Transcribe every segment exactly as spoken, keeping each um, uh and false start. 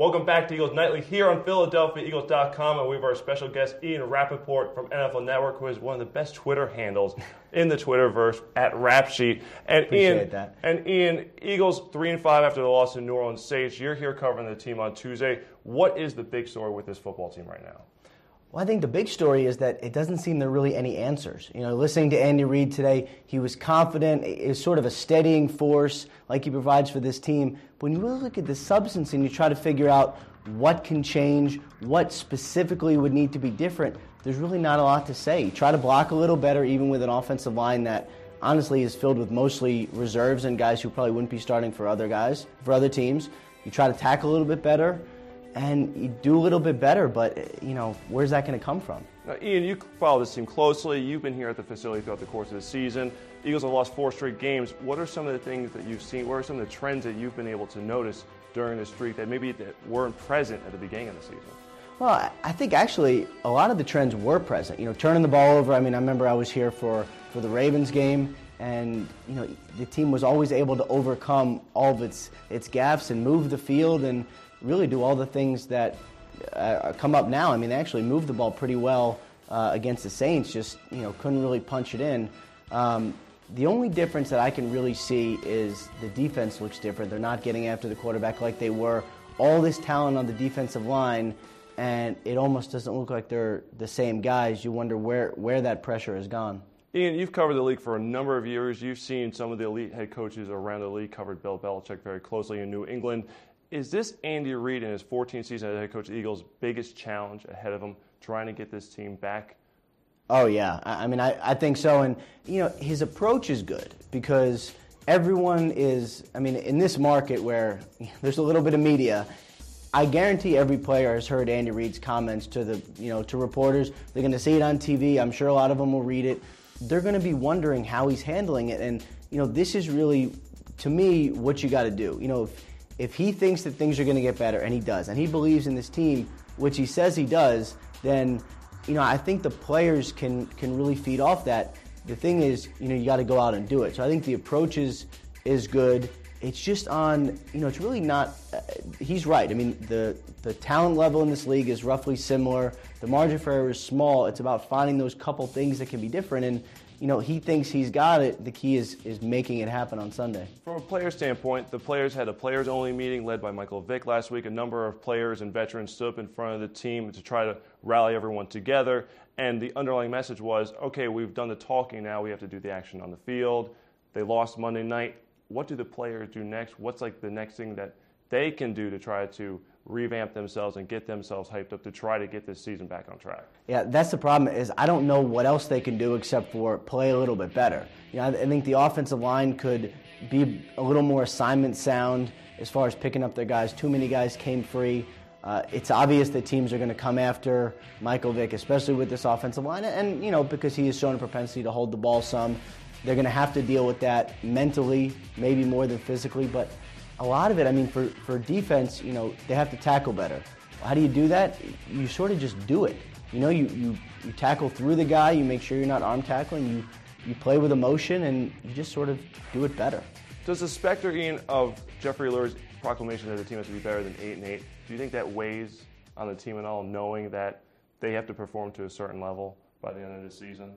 Welcome back to Eagles Nightly here on Philadelphia Eagles dot com, and we have our special guest, Ian Rappaport from N F L Network, who is one of the best Twitter handles in the Twitterverse at Rapsheet. And Appreciate Ian, that. And Ian, Eagles three and five after the loss to New Orleans Saints. You're here covering the team on Tuesday. What is the big story with this football team right now? Well, I think the big story is that it doesn't seem there are really any answers. You know, listening to Andy Reid today, he was confident. It was sort of a steadying force like he provides for this team. But when you really look at the substance and you try to figure out what can change, what specifically would need to be different, there's really not a lot to say. You try to block a little better, even with an offensive line that honestly is filled with mostly reserves and guys who probably wouldn't be starting for other guys, for other teams. You try to tackle a little bit better. And you do a little bit better, but, you know, where's that going to come from? Now, Ian, you follow this team closely. You've been here at the facility throughout the course of the season. Eagles have lost four straight games. What are some of the things that you've seen? What are some of the trends that you've been able to notice during the streak that maybe that weren't present at the beginning of the season? Well, I think actually a lot of the trends were present. You know, turning the ball over. I mean, I remember I was here for, for the Ravens game, and, you know, the team was always able to overcome all of its, its gaffes and move the field and really do all the things that uh, come up now. I mean, they actually moved the ball pretty well uh, against the Saints, just, you know, couldn't really punch it in. Um, the only difference that I can really see is the defense looks different. They're not getting after the quarterback like they were. All this talent on the defensive line, and it almost doesn't look like they're the same guys. You wonder where, where that pressure has gone. Ian, you've covered the league for a number of years. You've seen some of the elite head coaches around the league, covered Bill Belichick very closely in New England. Is this Andy Reid in his fourteenth season as head coach of the Eagles' biggest challenge ahead of him, trying to get this team back? Oh, yeah. I mean, I, I think so. And, you know, his approach is good because everyone is, I mean, in this market where there's a little bit of media, I guarantee every player has heard Andy Reid's comments to the, you know, to reporters. They're going to see it on T V. I'm sure a lot of them will read it. They're going to be wondering how he's handling it. And, you know, this is really, to me, what you got to do. You know, if, If he thinks that things are going to get better, and he does, and he believes in this team, which he says he does, then, you know, I think the players can can really feed off that. The thing is, you know, you got to go out and do it. So I think the approach is is good. It's just on, you know, it's really not. Uh, he's right. I mean, the the talent level in this league is roughly similar. The margin for error is small. It's about finding those couple things that can be different. And, you know, he thinks he's got it. The key is is making it happen on Sunday. From a player standpoint, the players had a players-only meeting led by Michael Vick last week. A number of players and veterans stood up in front of the team to try to rally everyone together. And the underlying message was, okay, we've done the talking now. We have to do the action on the field. They lost Monday night. What do the players do next? What's like the next thing that they can do to try to revamp themselves and get themselves hyped up to try to get this season back on track? Yeah, that's the problem is I don't know what else they can do except for play a little bit better. You know, I think the offensive line could be a little more assignment sound as far as picking up their guys. Too many guys came free. Uh, it's obvious that teams are going to come after Michael Vick, especially with this offensive line. And, you know, because he has shown a propensity to hold the ball some, they're going to have to deal with that mentally, maybe more than physically. But a lot of it, I mean, for, for defense, you know, they have to tackle better. How do you do that? You sort of just do it. You know, you, you, you tackle through the guy, you make sure you're not arm tackling, you, you play with emotion, and you just sort of do it better. Does the specter, Ian, of Jeffrey Lurie's proclamation that the team has to be better than eight and eight, do you think that weighs on the team at all, knowing that they have to perform to a certain level by the end of the season?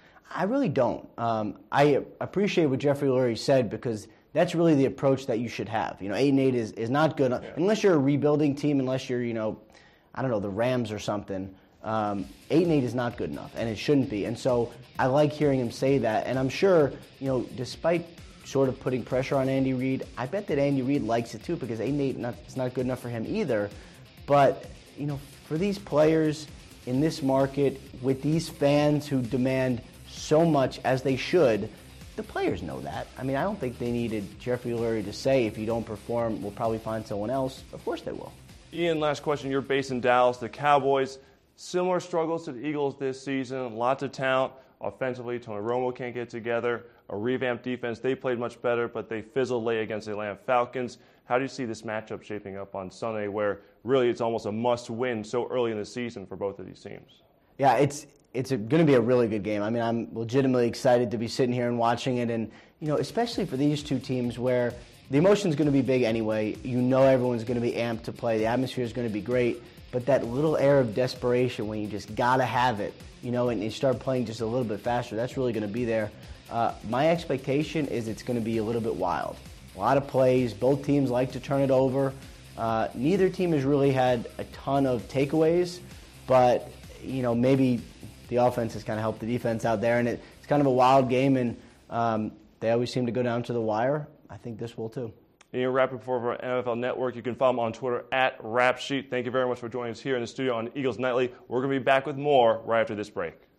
I really don't. Um, I appreciate what Jeffrey Lurie said because that's really the approach that you should have. You know, eight and eight is, is not good yeah. unless you're a rebuilding team. Unless you're, you know, I don't know, the Rams or something. Um, eight and eight is not good enough, and it shouldn't be. And so I like hearing him say that. And I'm sure, you know, despite sort of putting pressure on Andy Reid, I bet that Andy Reid likes it too because eight and eight not, is not good enough for him either. But you know, for these players in this market with these fans who demand so much as they should, the players know that. I mean, I don't think they needed Jeffrey Lurie to say, if you don't perform, we'll probably find someone else. Of course they will. Ian, last question. You're based in Dallas. The Cowboys, similar struggles to the Eagles this season. Lots of talent. Offensively, Tony Romo can't get together. A revamped defense. They played much better, but they fizzled late against the Atlanta Falcons. How do you see this matchup shaping up on Sunday where really it's almost a must-win so early in the season for both of these teams? Yeah, it's it's going to be a really good game. I mean, I'm legitimately excited to be sitting here and watching it, and you know, especially for these two teams where the emotion's going to be big anyway. You know, everyone's going to be amped to play. The atmosphere is going to be great, but that little air of desperation when you just gotta have it, you know, and you start playing just a little bit faster, that's really going to be there. Uh, my expectation is it's going to be a little bit wild. A lot of plays. Both teams like to turn it over. Uh, neither team has really had a ton of takeaways, but you know, maybe the offense has kind of helped the defense out there, and it, it's kind of a wild game, and um, they always seem to go down to the wire. I think this will too. And you're Rapid for our N F L Network. You can follow them on Twitter at Rap Sheet. Thank you very much for joining us here in the studio on Eagles Nightly. We're going to be back with more right after this break.